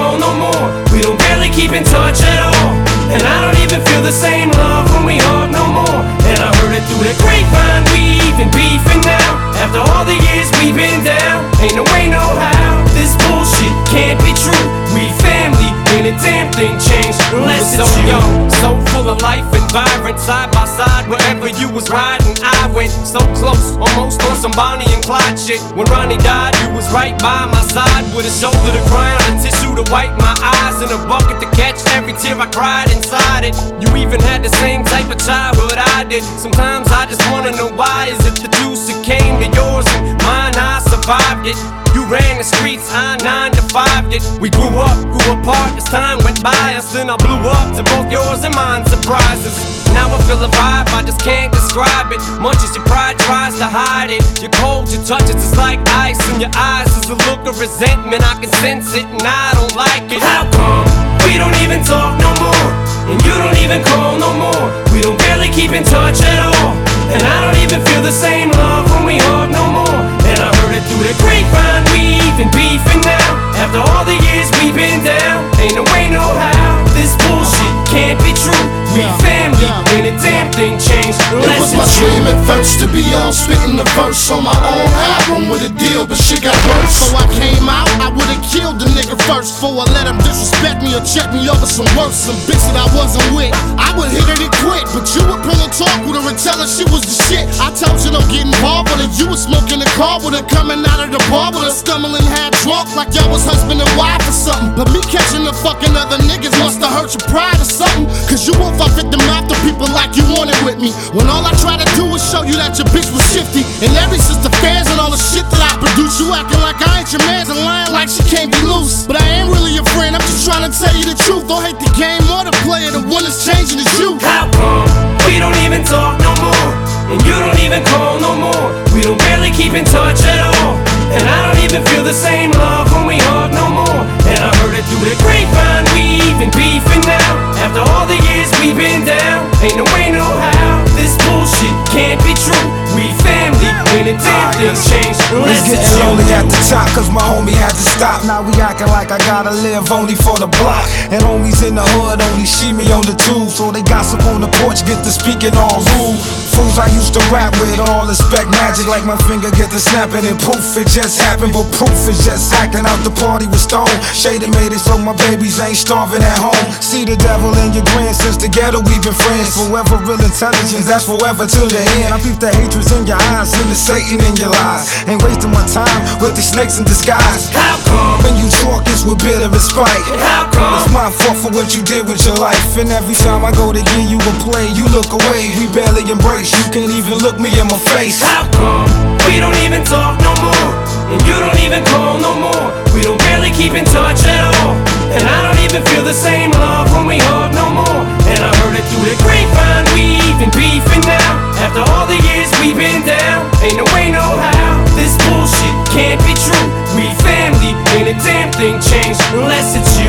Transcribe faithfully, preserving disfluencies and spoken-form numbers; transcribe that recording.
call no more. We don't barely keep in touch at all. And I don't even feel the same love when we hug no more. And I heard it through the grapevine, we even beefing now. After all the years we've been down, ain't no way, no how. This bullshit can't be true. We family, ain't a damn thing changed unless it's you. Young, so full of life and vibrant, side by side wherever you was riding. I went so close, almost on some Bonnie and Clyde shit. When Ronnie died, you was right by my side, with a shoulder to cry on, a tissue to wipe my eyes, and a bucket to catch every tear I cried inside it. You even had the same type of childhood I did. Sometimes I just wanna know why. Is it the juice that came to yours and mine? I survived it. You ran the streets, I nine to five it. We grew up, grew apart as time went by us. Then I blew up to both yours and mine surprises. Now I feel a vibe, I just can't describe it. Much as your pride tries to hide it. You're cold, your touches is like ice. In your eyes is a look of resentment. I can sense it and I don't like it. How come we don't even talk no more? And you don't even call no more. We don't barely keep in touch at all. And I don't even feel the same love when we hug no more. And I heard it through the grapevine, we even beefing now. After all the years we've been down, ain't no way, no how. This bullshit can't be true. We family, ain't a damn thing changed unless it's you. It was my dream at first to be on spitting the verse on my own album with a deal, but shit got worse. So I came out, I would've killed the nigga first before I let him disrespect me or check me over some worse. Some bitch that I wasn't with, I would hit it and quit. But you would pull a talk with her and tell her she was the shit. I told you don't get involved with her. You was smoking the car with her, coming out of the bar with her, stumbling half drunk like y'all was husband and wife or something. But me catching the fucking other niggas musta hurt your pride or something. Cause you won't fuck the mouth to people like you wanted with me. When all I try to do is show you that your bitch was shifty. And every sister fans and all the shit that I produce, you acting like I ain't your man's and lying like she can't be loose. But I ain't really your friend, I'm just trying to tell you the truth. Don't hate the game or the player, the one that's changing is you. How come we don't even talk no more? And you don't even call no more. We don't barely keep in touch at all. And I don't even feel the same love when we hug no more. And I heard it through the grapevine, we even beefing now. After all the years we've been down, ain't no way, no how. This bullshit can't be true. We family, ain't a damn thing changed unless it's you. Only at the top, cause my homie had to stop. Now we acting like I gotta live only for the block. And homies in the hood only see me on the tube. So they gossip on the porch, get to speaking all rude. Fools I used to rap with all expect magic, like my finger get to snapping and poof, it just happened. But proof is just acting out the party with Stone. Shady made it so my babies ain't starving at home. See the devil in your grin, since the ghetto we've been friends. Forever real intelligence, that's forever till the end. I peep the hatred in your eyes and the Satan in your lies. Ain't wasting my time with these snakes in disguise. How come when you talk it's with bitter and spite? How come it's my fault for what you did with your life? And every time I go to give you a play, you look away. We barely embrace, you can't even look me in my face. How come we don't even talk no more? And you don't even call no more. We don't barely keep in touch at all. And I don't even feel the same love when we hug no more. And I heard it through the grapevine, we even beefing now. After all the years we've been down, ain't no way, no how. This bullshit can't be true. We family, ain't a damn thing changed unless it's you.